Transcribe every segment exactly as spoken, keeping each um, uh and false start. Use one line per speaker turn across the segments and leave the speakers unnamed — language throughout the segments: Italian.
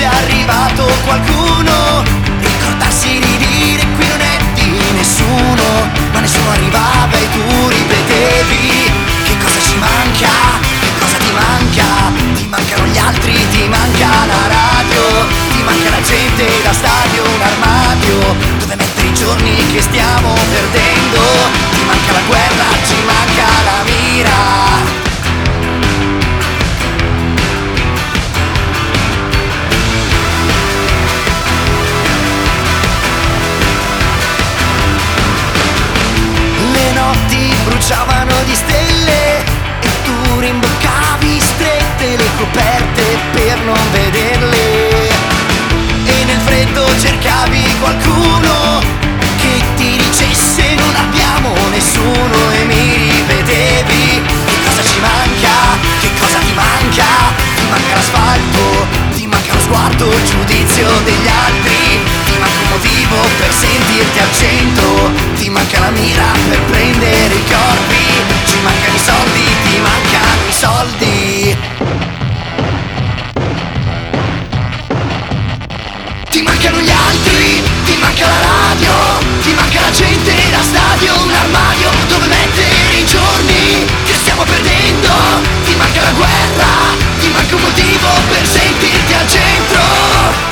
fosse arrivato qualcuno, ricordarsi di dire qui non è di nessuno, ma nessuno arrivava e tu ripetevi che cosa ci manca, che cosa ti manca, ti mancano gli altri, ti manca la radio, ti manca la gente da stadio, un armadio dove mettere i giorni che stiamo perdendo, ti manca la guerra, ci manca la mira. Bruciavano di stelle e tu rimboccavi strette le coperte per non vederle, e nel freddo cercavi qualcuno che ti dicesse non abbiamo nessuno, e mi ripetevi che cosa ci manca, che cosa ti manca, ti manca l'asfalto, ti manca lo sguardo, il giudizio degli altri, ti manca un motivo per sentirti al centro, ti manca la mira per prendere i corpi, ci mancano i soldi, ti mancano i soldi. Ti mancano gli altri, ti manca la radio, ti manca la gente da stadio, un armadio dove mettere i giorni che stiamo perdendo, ti manca la guerra, ti manca un motivo per sentirti al centro.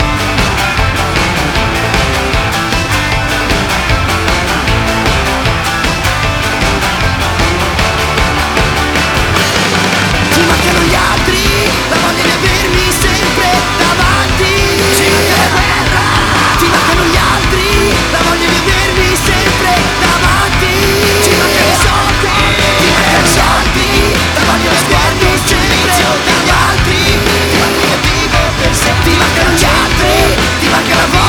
La voglia di avermi sempre davanti, ci manca la guerra, ti mancano gli altri, la voglia di avermi sempre davanti, ci mancano i soldi, ti mancano i soldi, la voglia di sguardo sempre dagli altri, ti manca il motivo per sé, ti mancano gli altri, ti manca la voglia.